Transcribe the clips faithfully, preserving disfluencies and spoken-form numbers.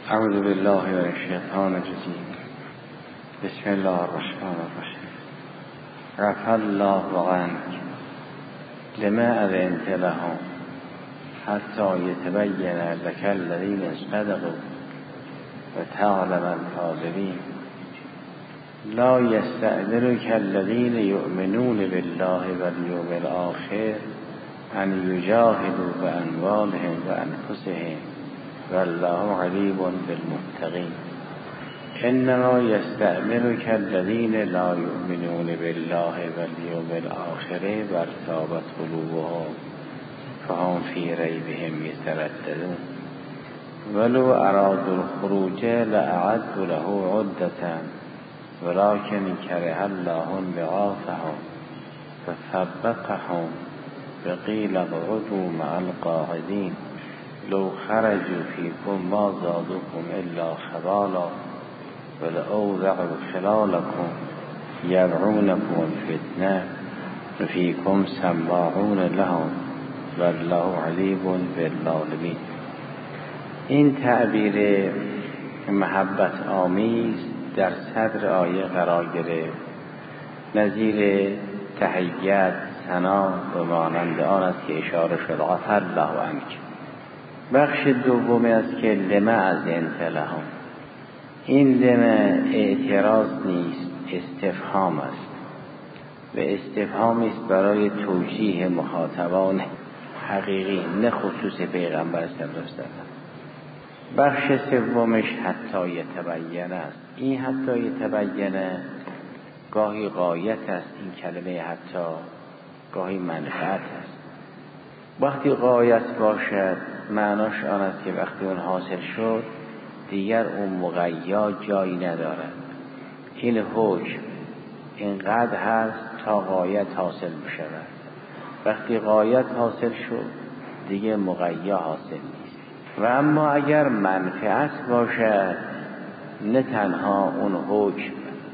اعوذ بالله من الشیطان الرجیم. بسم الله الرحمن الرحیم. رفع الله عنک لما اذنت لهم حتی یتبین لک الذین صدقوا وتعلم الکاذبین. لا یستأذنک الذین یؤمنون بالله والیوم الآخر ان یجاهدوا باموالهم وانفسهم والله علیم بالمتقین. انما یستأذنک الذین لا یؤمنون بالله والیوم الآخر وارتابت قلوبهم فهم فی ریبهم یترددون. ولو ارادوا الخروج لاعدوا له عدة ولكن كره الله بعاثهم فثبطهم وقيل اقعدوا مع القاعدين. لو خرجوا فيكم ما زادوكم الا خبالا ولأوضعوا خلالكم يبغونكم الفتنة وفيكم سماعون لهم والله علیم بالظالمین. این تعبیر محبت آمیز در صدر آیه قرار گرفت، نظیر تحیت ثنا و مانند آن است که اشاره شد. عفا الله عنک. بخش دومی است که لما اذنت لهم. این لما اعتراض نیست، استفهام است و استفهامی است برای توجیه مخاطبان حقیقی، نه خصوص پیغمبر صلی الله علیه وسلم. بخش سومش حتی یتبین است. این حتی یتبین گاهی غایت است، این کلمه حتی گاهی منفعت است. وقتی غایت باشد معناش آن است که وقتی اون حاصل شد دیگر اون مغیا جایی ندارد. این حکم اینقدر هست تا غایت حاصل بشود. وقتی غایت حاصل شد دیگه مغیا حاصل نیست. و اما اگر منفعت باشد نه تنها اون حکم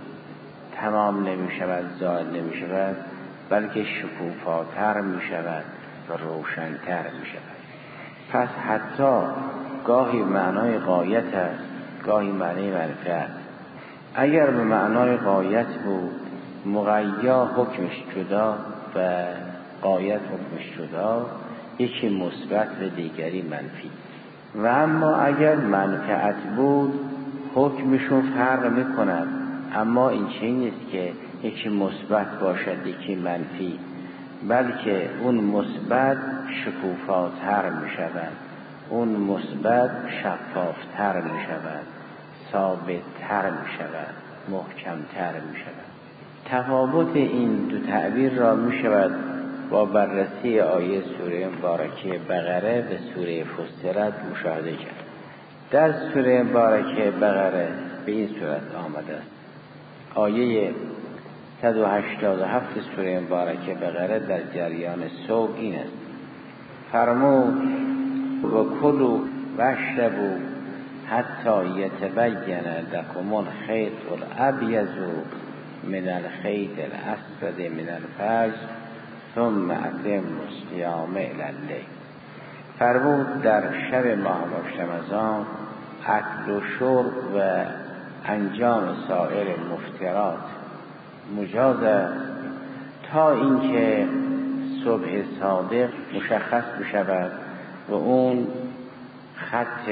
تمام نمی شود، زائد نمی شود، بلکه شکوفاتر می شود و روشنتر می شود. پس حتی گاهی معنای غایت است، گاهی معنای منفعت. اگر به معنای غایت بود مغیا حکمش جدا و غایت حکمش جدا، یکی مثبت و دیگری منفی. و اما اگر منفعت بود حکمشون فرق میکند، اما این چه نیست که یکی مثبت باشد یکی منفی، بلکه اون مثبت شکوفاتر میشود، اون مثبت شفافتر میشود، ثابتتر میشود، محکمتر میشود. تفاوت این دو تعبیر را میشود با بررسی آیه سوره مبارکه بقره و سوره فصلت مشاهده کرد. در سوره مبارکه بقره به این صورت آمده است. آیه صد و هشتاد و هفت سوره مبارکه بقره در جریان صبح این است: فرمود و کلوا واشربوا حتی یتبین لکم الخیط الابیض من الخیط الاسود من الفجر ثم اتموا الصیام الی اللیل. فرمود در شب ماه رمضان اکل و شرب و انجام سایر مفطرات مجاز است تا اینکه صبح صادق مشخص بشود و اون خط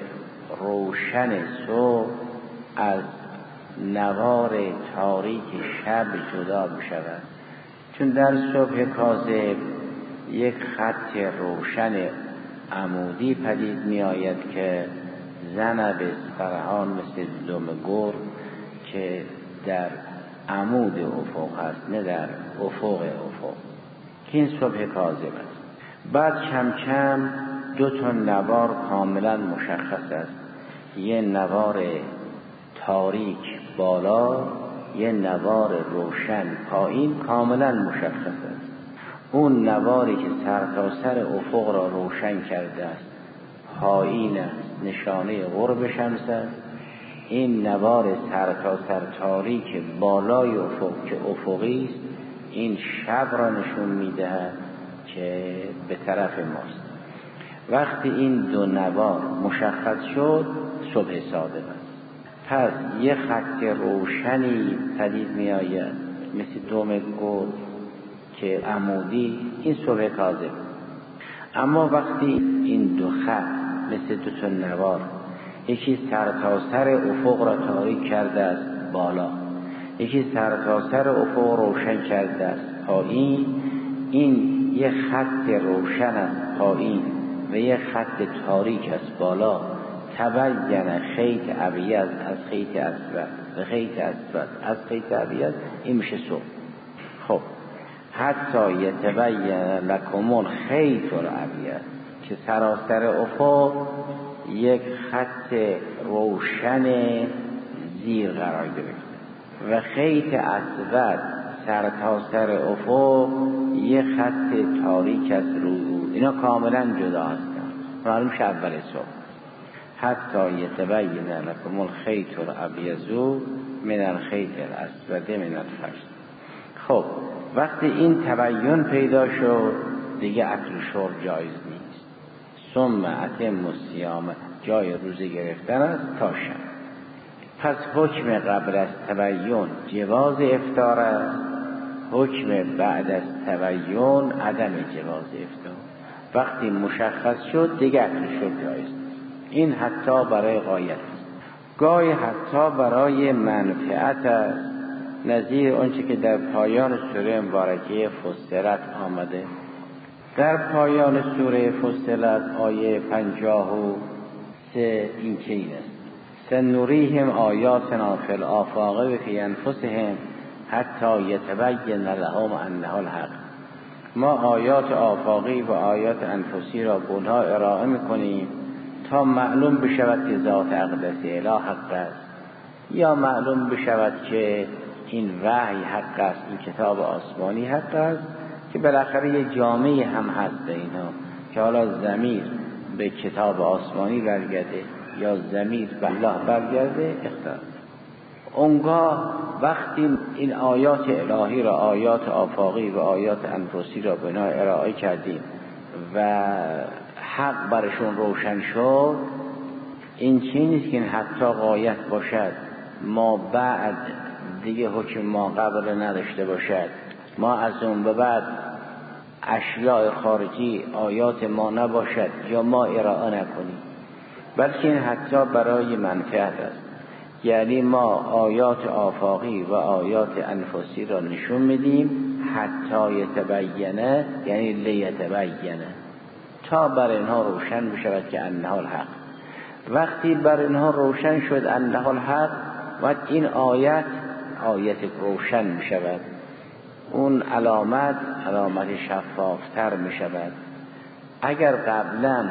روشن صبح از نوار تاریک شب جدا بشود. چون در صبح کاذب یک خط روشن عمودی پدید می آید که زنب فرهان مثل دم گرگ که در عمود افق است نه در افق افق، که این صبح کاذب است. بعد کم کم دو تا نوار کاملا مشخص است، یه نوار تاریک بالا، یه نوار روشن پایین، کاملا مشخص است. اون نواری که سر تا سر افق را روشن کرده است پایین است، نشانه غرب شمس است. این نوار سر تا سر تاریک بالای افق که افقی است، این شب را نشون میدهد که به طرف ماست. وقتی این دو نوار مشخص شد صبح صادق است. پس یه خط روشنی پدید می آید مثل دوم گل که عمودی، این صبح کاذب. اما وقتی این دو خط مثل دو تا نوار، یکی سرتاسر افق را تاریک کرده است بالا، یکی سرتاسر افق روشن کرده است پایین، این یه خط روشن است پایین و یه خط تاریک است بالا، تبین خیط ابیض از خیط اسود و خیط اسود از خیط ابیض، این میشه صبح. خب حتی یتبین لکم الخیط الابیض که سراسر افق یک خط روشن زیر قرار گرفته و خیط اسود سرتاسر افق یک خط تاریک از روی، اینا کاملا جدا هستند، معلوم شه اول صبح. حتی یتبین لکم الخیط الابیض من الخیط الاسود من الفجر. خب وقتی این تبین پیدا شد دیگه اکل شرب جایز نیست. ثم اتم الصیام، جای روزه گرفتن است تا شب. پس حکم قبل از تبین جواز افطار است، حکم بعد از تبین عدم جواز افطار. وقتی مشخص شد دیگه اکل شرب جایز نیست. این حتی برای غایت است. گاهی حتی برای منفعت است، نظیر آنچه که در پایان سوره مبارکه فصلت آمده. در پایان سوره فصلت آیه پنجاه و سه این چنین است: سنوریهم آیاتنا فی الآفاق و فی انفسهم حتی یتبین لهم انه الحق. ما آیات آفاقی و آیات انفسی را به اونها ارائه میکنیم تا معلوم بشود که ذات اقدس اله حق است، یا معلوم بشود که این وحی حق است، این کتاب آسمانی حق است، که بالاخره یه جامعه هم هست اینها که حالا ضمیر به کتاب آسمانی برگرده یا ضمیر به الله برگرده اختلاف. اونگاه وقتی این آیات الهی را، آیات آفاقی و آیات انفسی را بنا ارائه کردیم و حق برشون روشن شد، این چی نیست که این حتی غایت باشد ما بعد دیگه حکم ما قبل نداشته باشد، ما از اون به بعد اشیاء خارجی آیات ما نباشد یا ما ارائه نکنیم، بلکه این حتی برای منفعت است. یعنی ما آیات آفاقی و آیات انفسی را نشون میدیم حتی یتبینه، یعنی لیتبینه، تا بر اینها روشن بشود که انه الحق. وقتی بر اینها روشن شد انه الحق، و این آیت آیت روشن می شود، اون علامت علامت شفافتر می شود. اگر قبلا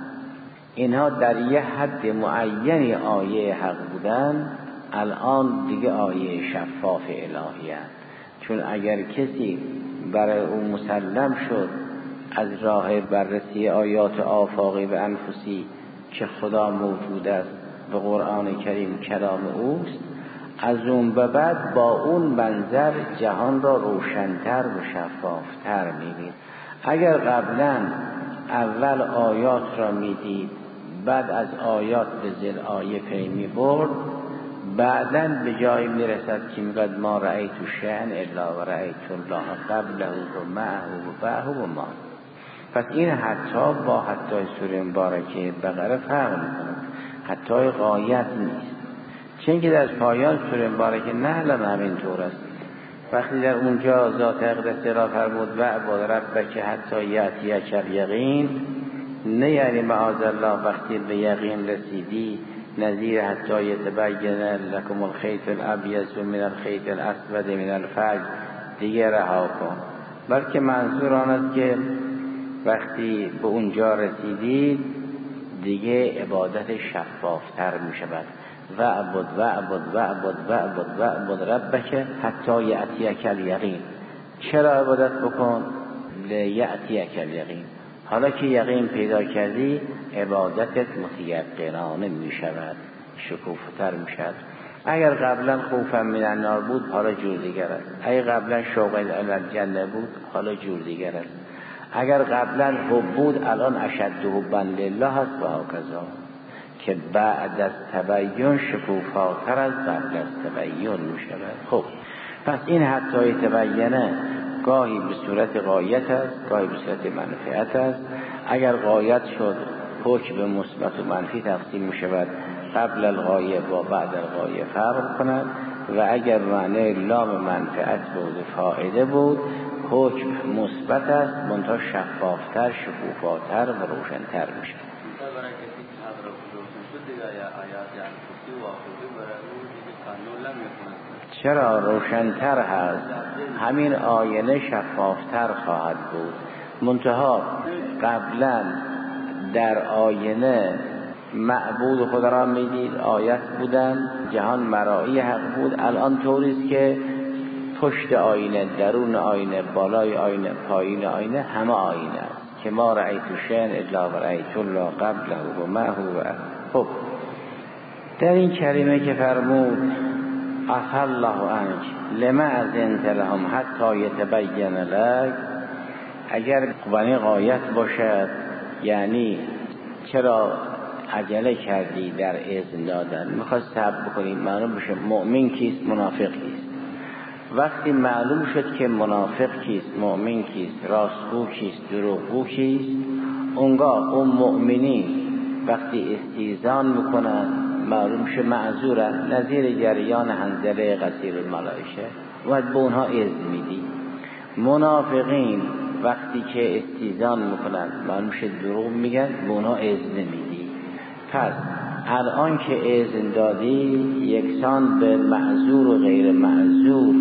اینها در یه حد معینی آیه حق بودن، الان دیگه آیه شفاف الهی هست. چون اگر کسی برای اون مسلم شد از راه بررسی آیات آفاقی و انفسی که خدا موجود است و قرآن کریم کلام اوست، از اون به بعد با اون منظر جهان را روشن‌تر و شفافتر می‌بینید. اگر قبلا اول آیات را می‌دید بعد از آیات به ذیل آیه پی می‌برد، بعداً به جایی می‌رسد که می‌گوید ما رأیت شیئا الا و رأیت الله قبله و معه و بعده و ما. پس این حتی با حتی سوره مبارکه بقره فرق می‌کند، حتی غایت نیست. چون که در پایان سوره مبارکه نحل هم همین طور است. وقتی در اونجا ذات اقدس را فرمود و عباد ربک حتی یأتیک الیقین، نه یعنی معاذالله وقتی به یقین رسیدی نظیر حتی یتبین لکم الخیط الابیض من الخیط الاسود من الفجر دیگه رها کن، بلکه منظور آن است که وقتی به اونجا رسیدید دیگه عبادت شفافتر می شود. و عبد و عبد و عبد و عبد و عبد ربک حتی یأتیک الیقین. چرا عبادت بکن؟ لیأتیک الیقین. حالا که یقین پیدا کردی عبادتت متیقنانه می شود، شکوفتر می شود. اگر قبلا خوفا من النار بود حالا جور دیگر است، اگر قبلا شوق الی الجنه بود حالا جور دیگر است، اگر قبلا حب بود الان اشد حبا لله هست و هکذا، که بعد از تبیین شکوفاتر از قبل از تبیین می شود. خب پس این حتی تبینه گاهی به صورت غایت است، گاهی به صورت منفعت است. اگر غایت شد حکم به مثبت و منفی تقسیم می شود، قبل الغایه و بعد الغایه فرق کند. و اگر معنی لام منفعت بود فائده بود، حکم مثبت است منتها شفافتر، شکوفاتر و روشنتر می شود. چرا روشنتر هست؟ همین آینه شفافتر خواهد بود. منتها قبلا در آینه معبود خدا را میدید، آیت بودن، جهان مرایی حق بود. الان طوریست که پشت آینه، درون آینه، بالای آینه، پایین آینه همه آینه است که ما رأیت شیئا الا و رأیت الله قبله و معه و خب در این کلمه که فرمود عفا الله عنک لما اذنت لهم حتی یتبین لک، اگر بنی غایت باشد یعنی چرا عجله کردی در اذن دادن، میخواد صبر بکنی معلوم بشه مؤمن کیست منافق کیست. وقتی معلوم شد که منافق کیست، مؤمن کیست، راستگو کیست، دروغگو کیست، اونگاه اون مؤمنین وقتی استیزان میکنن معلوم شه معذورن، نظیر جریان حنظله قصیر الملائکه، باید به اونها اذن میدی. منافقین وقتی که استیزان میکنن معلوم شه دروغ میگن، به اونها اذن نمیدی. پس الان که اذن دادی یکسان به معذور و غیر معذور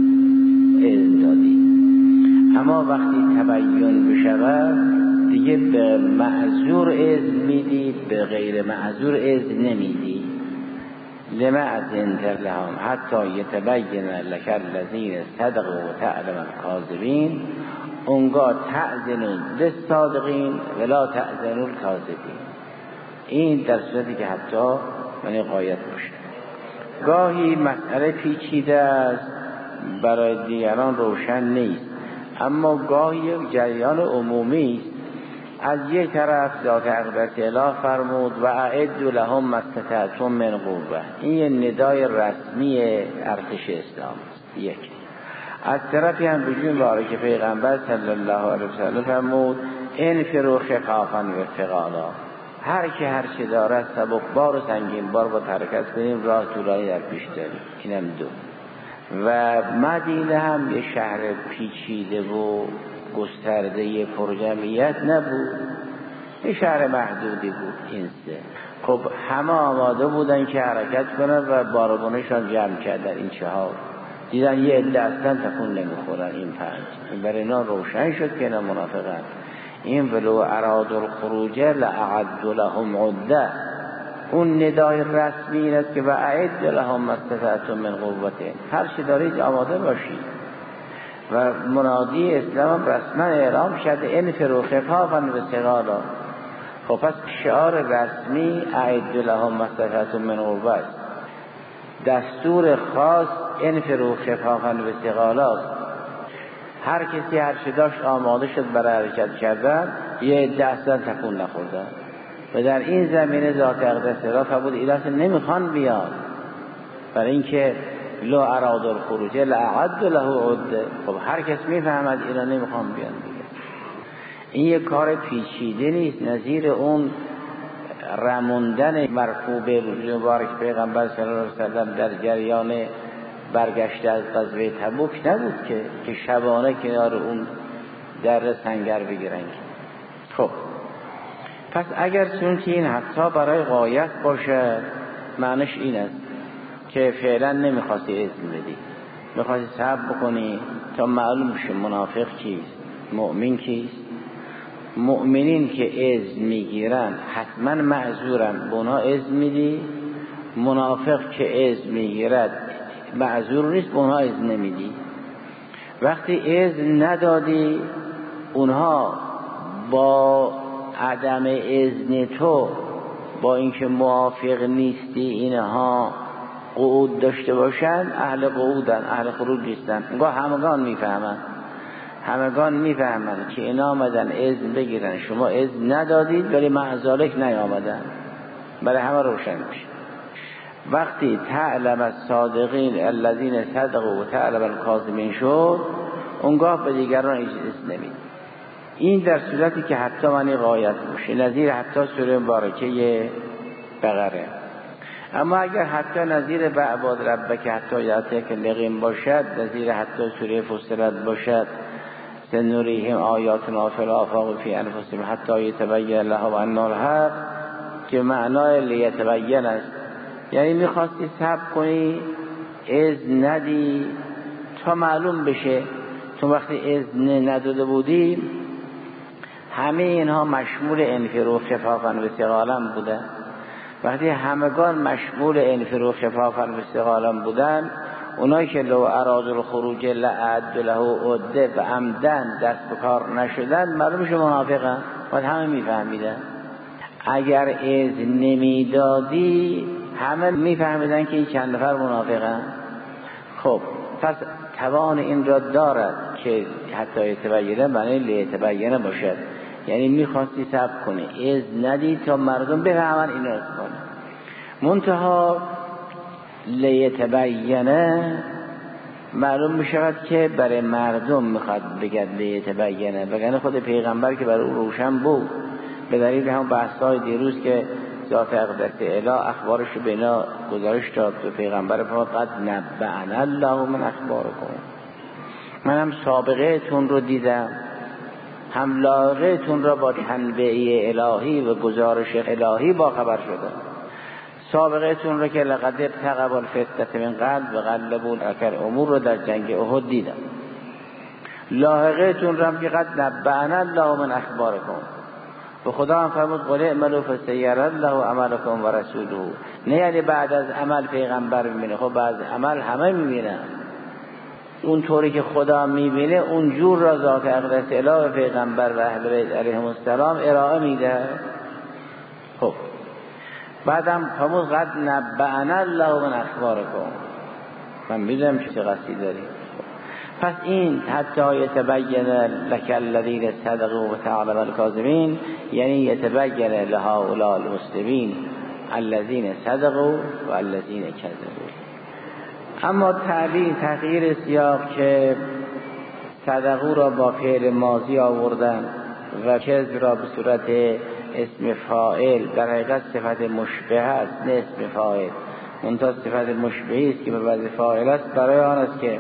اذن دادی، اما وقتی تبیین بشود دیگه به معذور اذن میدی، به غیر معذور اذن نمیدی. لما اذنت لهم حتی یتبین لک الذین صدقوا و تعلم الکاذبین، اونگاه تأذنون للصادقین ولا تأذنوا الکاذبین. این در صورتی که حتی یعنی غایت باشه. گاهی مسئله پیچیده است برای دیگران روشن نیست، اما گاهی جریان عمومی است. از یک طرف ذات اقدس اله فرمود و اعدوا لهم ما استطعتم من قوة، این یه ندای رسمی ارتش اسلام است. یک از طرفی هم بجون باره که پیغمبر صلی الله علیه وسلم فرمود انفروا خفافا و ثقالا، هر که هر چه دارد سبک بار و سنگین بار با حرکت کنیم، راه طولانی در پیش داریم. اینم دو. و مدینه هم یه شهر پیچیده و گسترده پرجمعیت نبود، یه شهر محدودی بود. این سه خب همه آماده بودن که حرکت کنن و بارگونشان جمع کردن. این چهار دیدن یه عده اصلا تکون نمیخورن. این پنج این برای اینا روشن شد که اینا منافقن. این ولو اراد الخروج لأعد لهم عده، اون ندای رسمی این است که و اعد لهم ما استطعتم من قوة، هر چی دارید آماده باشید. و منادی اسلام رسما اعلام شد انفروا خفافا و ثقالا. خب پس شعار رسمی اعد لهم ما استطعتم من قوة، دستور خاص انفروا خفافا و ثقالا. هر کسی هر چی داشت آماده شد برای حرکت کردن، یه دستن تکون نخوردن. و در این زمینه ذات اقدس را فرمود اینا نمیخوان بیان، برای اینکه لو اراد الخروج لأعد له عده. خب هر کس میفهمد اینا نمیخوان بیان دیگه. این یک کار پیچیده نیست، نظیر اون رموندن مرکوب مبارک پیغمبر صلی الله علیه وسلم در جریان برگشته از غزوه تبوک نبود که که شبانه کنار اون در سنگر بگیرن. خب پس اگر چون که این حتی برای غایت باشه، معنیش این است که فعلا نمیخواستی اذن بدی، میخواستی صبر بکنی تا معلوم شه منافق کیست، مؤمن کیست. مؤمنین که اذن میگیرن حتما معذورن، به اونا اذن میدی. منافق که اذن میگیرد معذور نیست، به اونها اذن نمیدی. وقتی اذن ندادی، اونها با عدم اذن تو، با اینکه موافق نیستی اینها قعود داشته باشن، اهل قعودن، اهل خروج نیستن. انگاه همگان میفهمن همگان میفهمند که اینا آمدن اذن بگیرن، شما اذن ندادید، ولی معذالک نیامدن، برای همه روشن میشه. وقتی تعلم الصادقین الذین صدقوا و تعلم الکاذبین شد، اونگاه به دیگران هیچ اذن نمید. این در صورتی که حتی معنی غایت باشه، نظیر حتی سوره مبارکه بقره. اما اگر حتی نظیر بعباد ربک حتی یاتیک الیقین باشد، نظیر حتی سوره فصلت باشد، سنوریهم آیاتنا فی الآفاق فی انفسهم حتی یتبین لهم ان الحق، که معنای لیتبین است، یعنی میخواستی صبر کنی اذن ندی تا معلوم بشه. تو وقتی اذن نداده بودی همه اینها مشمول انفرو خفافا و ثقالا بودن. وقتی همگان مشمول انفرو خفافا و ثقالا بودن، اونایی که لو اراد الخروج لعد له عده و عمدن دست به کار نشدن، معلومش منافقن. باید همه میفهمیدن. اگر اذن نمیدادی همه میفهمیدن که این چند نفر منافقن. خب پس توان این را دارد که حتی یتبینه معنی لیتبینه باشد، یعنی میخواستی صبر کنی اذن ندی تا مردم بفهمن این را کنه. منتها لیتبینه معلوم میشود که برای مردم میخواد بگد لیتبینه، بگن خود پیغمبر که برای او روشن بود، به دلیل همون بحث‌های دیروز که ذات اقدس اله اخبارش رو بینا گزارش داد به پیغمبر، فقط نبأنا الله من اخبارکم، منم سابقه تون رو دیدم، هم لاحقه تون را با تنبیه الهی و گزارش الهی با خبر شدم. سابقه تون رو که لقد ارتقب الفتنة من قلب و غلبون اکر امور رو در جنگ احد دیدم. لاحقه تون رو هم که قد نبأنا الله من اخبارکم، و خدا هم فرمود قل اعملوا فسیری الله عملکم و رسوله، نه یعنی بعد از عمل پیغمبر میبینه. خب بعد عمل همه میبینن، اون طوری که خدا میبینه اون جور را ذات اقدس اله پیغمبر و اهل بیت علیهم السلام ارائه میده. خب بعدم فرمود قد نبأنا الله من اخبارکم، من میدونم چه قصدی داری. پس این حتی یتبین لک الذین صدقوا و تعلم الکاذبین، یعنی یتبین لهؤلاء المسلمین الذین صدقوا و الذین کذبوا. اما تعبیر تغییر سیاق که صدقوا را با فعل ماضی آوردن و کذب را به صورت اسم فاعل، در حقیقت صفت مشبه است نه اسم فاعل، منتها صفت مشبهی است که به وضع فاعل است. برای آن است که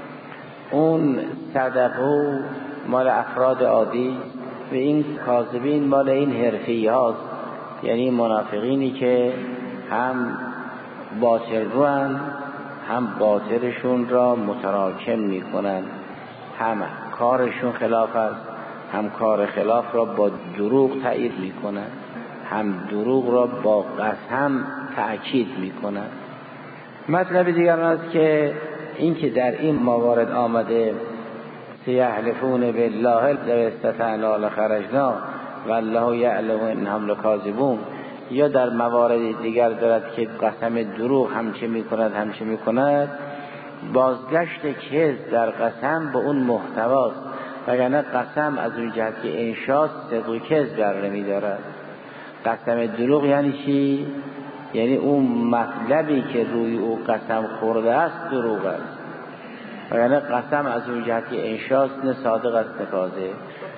اون صدقوا مال افراد عادی و این کاذبین مال این حرفی هاست، یعنی منافقینی که هم باطل روان، هم باطلشون را متراکم میکنن، هم کارشون خلاف است، هم کار خلاف را با دروغ تایید میکنن، هم دروغ را با قسم تأکید میکنن. مطلب دیگر است که این که در این موارد آمده سیحلفون بالله لو استطعنا لخرجنا والله یعلم انهم لکاذبون، یا در موارد دیگر دارد که قسم دروغ همچه میکند همچه میکند، بازگشت کذب در قسم به اون محتواست، وگرنه قسم از اون جهت که انشاست صدق و کذب بر نمیدارد. قسم دروغ یعنی چی؟ یعنی اون مطلبی که روی او قسم خورده است دروغ است، وگرنه قسم از اون جهت که انشاست نه صادق است نه کاذب.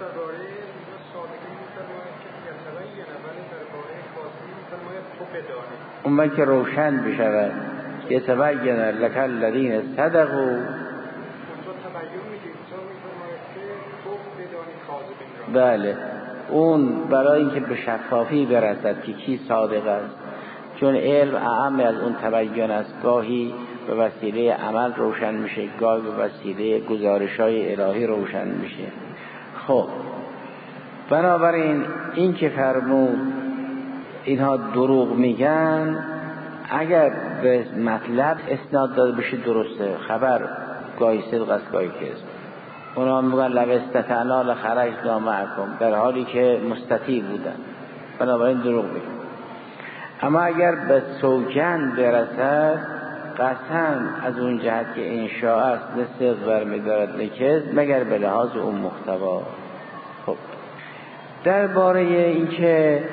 اون من که روشن بشود یتبین لک الذین صدقوا، بله اون برای اینکه به شفافی برسد که کی صادق است، چون علم اعم از اون تبین است، گاهی به وسیله عمل روشن میشه، گاهی به وسیله گزارش‌های الهی روشن میشه. خب بنابراین این که فرمود اینها دروغ میگن، اگر به مطلب اسناد داده بشه درسته، خبر گاهی صدق است گاهی کذب. اونا میگن لو استطعنا لخرجنا معکم، در حالی که مستطیع بودن، بنابراین دروغ میگن. اما اگر به سوگند برسد، قسم از اون جهت که انشاء است نه صدق برمی‌دارد نه کذب مگر به لحاظ اون محتوا. خب درباره اینکه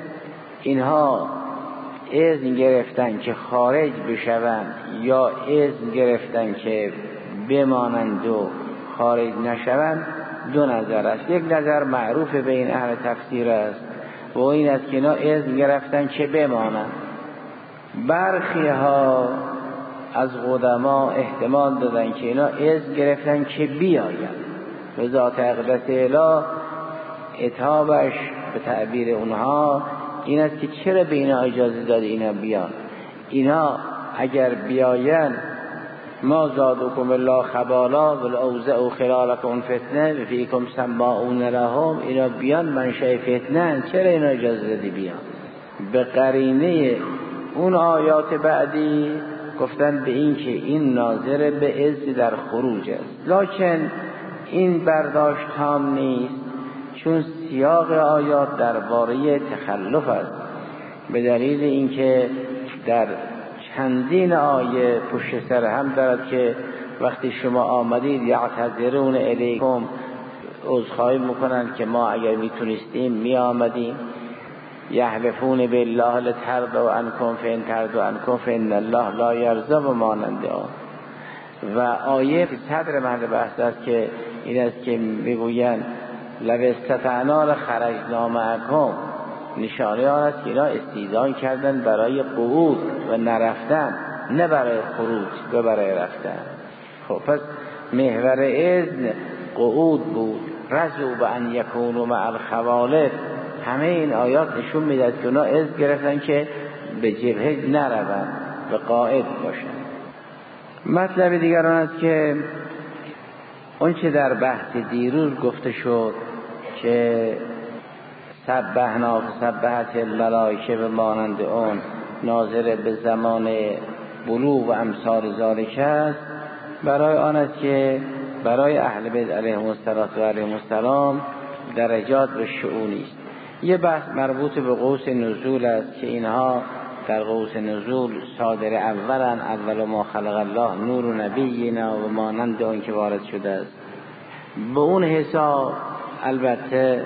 اینها اذن گرفتن که خارج بشوند یا اذن گرفتن که بمانند و خارج نشوند دو نظر است. یک نظر معروف بین اهل تفسیر است و این است که اینا اذن گرفتن که بمانند. برخی ها از قدما احتمال دادن که اینا اذن گرفتن که بیایند. به ذات اقدس اله عتابش به تعبیر اونها این است که چرا به اینا اجازه داد اینا بیان؟ اینا اگر بیاین ما زادکم الله خبالا والاوزع خلالکم فتنه فیکم سماعون لهم، اینا بیان منشأ فتنه، چرا اینا اجازه دادی بیان؟ به قرینه اون آیات بعدی گفتن به این که این ناظر به اذن در خروج است، لکن این برداشت تام نیست چون سیاق آیات درباره تخلف است، به دلیل اینکه در چندین آیه پشت سر هم دارد که وقتی شما آمدید یعتذرون الیکم، عذرخواهی میکنند که ما اگر میتونستیم می آمدیم، یحلفون بالله لترضوا عنکم فان ترضوا عنکم فان الله لا یرضی و مانند آن. و آیه صدر محل بحث است که این است که میگویند لو استطعنا لخرجنا معکم، نشانه آن است که اینا استئذان کردن برای قعود و نرفتن، نه برای خروج و برای رفتن. خب پس محور اذن قعود بود. رضوا بان یکونوا مع الخوالف، همه این آیات نشون میدهد که اونا اذن گرفتن که به جبهه نروند و قاعد باشن. مطلب دیگر آن است که اون چه در بحث دیروز گفته شد که سبحنا سبحت الملائکه و مانند اون ناظر به زمان بلوغ و امثال ذالک است، برای آن است که برای اهل بیت علیهم السلام و علیهم السلام درجات و شؤونی است. یه بحث مربوط به قوس نزول است که اینها در قوس نزول صادر اولن، اول ما خلق الله نور و نبینا و مانند اون که وارد شده است. به اون حساب البته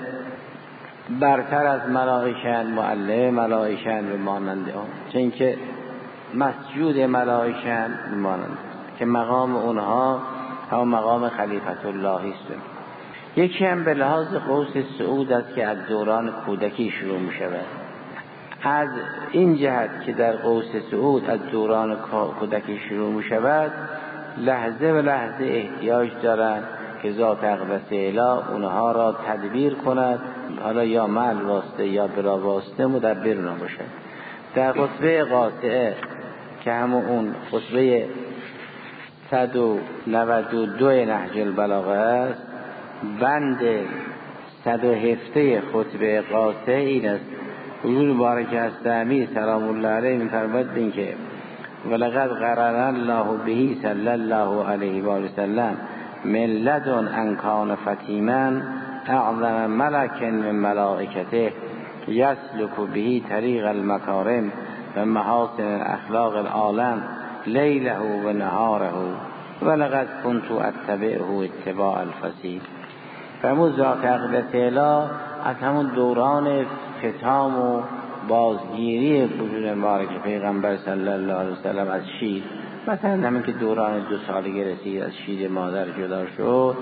برتر از ملائکه، معلم ملائکه و مانند اون، چون که مسجود ملائکه مانند که مقام اونها هم مقام خلیفت الله است. یکی هم به لحاظ قوس صعود است که از دوران کودکی شروع می شود. از این جهت که در قوس صعود از دوران کودکی شروع می شود، لحظه و لحظه احتیاج دارند که ذات اقدس اله اونها را تدبیر کند، حالا یا مع واسطه یا بلا واسطه مدبر نباشد. در خطبه قاطعه که همون اون خطبه صد و نود و دو نهج البلاغه است، بند صد و هفده خطبه قاطعه این است: حضور مبارک هستمی سلام الله علیه می‌فرماید این که ولقد قرن الله به صلی الله علیه و آله وسلم من لدن ان کان فتیما اعظم ملک من ملائکته یسلک به طریق المکارم و محاسن اخلاق العالم لیله و نهاره ولقد کنت اتبعه اتباع الفصیل. فرمود ذات اقدس اله از همون دوران فتام و بازگیری وجود مبارک پیغمبر صلی الله علیه وسلم از شیر، مثلا همین که دوران دو سالگی رسید از شیر مادر جدا شد،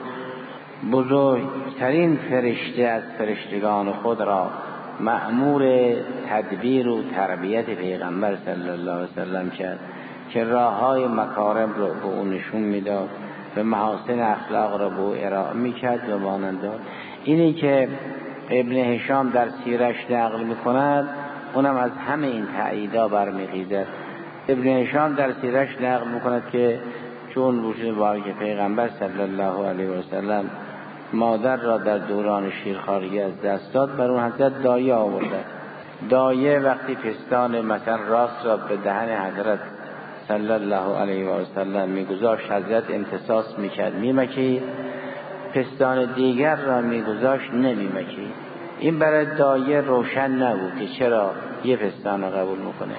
بزرگترین فرشته از فرشتگان خود را مأمور تدبیر و تربیت پیغمبر صلی الله علیه وسلم کرد که راههای مکارم رو به اون نشون میداد و محاسن اخلاق را به او ارائه میکرد و مانند آن. اینی که ابن هشام در سیرش نقل میکند اونم از همه این تأییدا برمیخیزد. ابن هشام در سیرش نقل میکند که چون وجود مبارک پیغمبر صلی الله علیه و سلم مادر را در دوران شیرخواری از دست داد، بر اون حضرت دایه آورده. دایه وقتی پستان مثلا راست را به دهن حضرت صلی الله علیه و سلم میگذاشت، حضرت امتصاص میکرد میمکید، پستان دیگر را میگذاشت نمیمکید. این برای دایه روشن نبود که چرا یه پستان را قبول میکنه.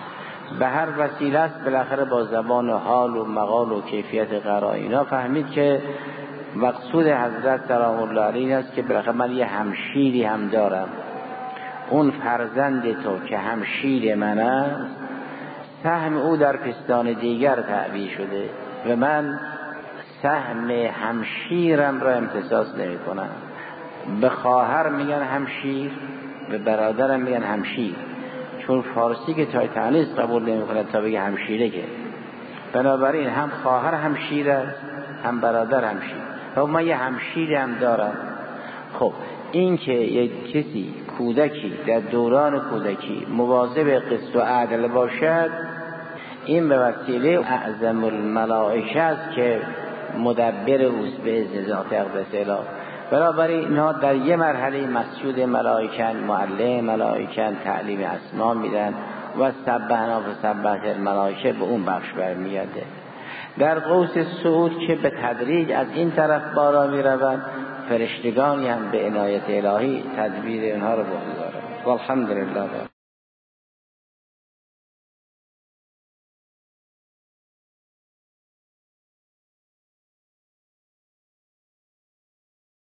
به هر وسیله است بالاخره با زبان و حال و مقال و کیفیت قرائنا فهمید که مقصود حضرت سلام الله علیه است که بالاخره من یه همشیری هم دارم، اون فرزند تو که همشیر من است سهم او در پستان دیگر تعبیه شده و من سهم همشیرم را امتصاص نمی کنم. به خواهر میگن همشیر، به برادرم میگن همشیر، چون فارسی که تای تعنیس قبول نمی کنه تا بگه همشیره که، بنابراین هم خواهر همشیر است هم برادر همشیر و من یه همشیری هم دارم. خب این که یک کسی کودکی در دوران کودکی مواظب قسط و عدل باشد، این به وسیله اعظم الملائکه است که مدبر اوست به اذن ذات اقدس اله. بنابراین اینها در یه مرحله مسجود ملائکن، معلم ملائکن، تعلیم اسما میدن و سبحنا و سبحت الملائکه به اون بخش برمیگرده. در قوس صعود که به تدریج از این طرف بالا میروند، فرشتگانی هم به عنایت الهی تدبیر اینها رو بگذارند. والحمدلله.